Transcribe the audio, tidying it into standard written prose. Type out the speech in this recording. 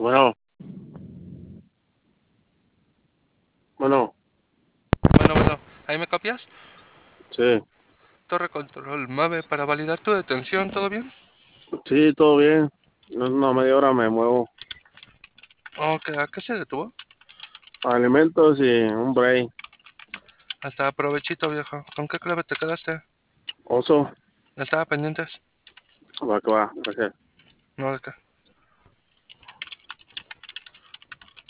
Bueno, bueno, Bueno, ¿ahí me copias? sí, Torre Control Mave para validar tu detención, ¿todo bien? sí, todo bien. En una media hora me muevo. Ok, ¿a qué se detuvo? Alimentos y un break. Hasta provechito, viejo. ¿Con qué clave te quedaste? Oso, ¿Estaba pendientes? va que va. Gracias. No, de qué.